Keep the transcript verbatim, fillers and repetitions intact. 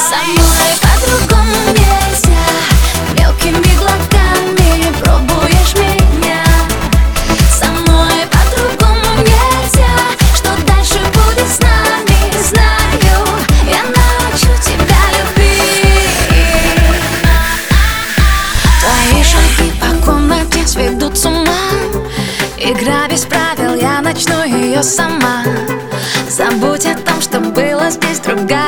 Со мной по-другому нельзя. Мелкими глотками пробуешь меня. Со мной по-другому нельзя. Что дальше будет с нами, знаю. Я научу тебя любить. Твои шаги по комнате сведут с ума. Игра без правил, я начну ее сама. Забудь о том, что было здесь, другая.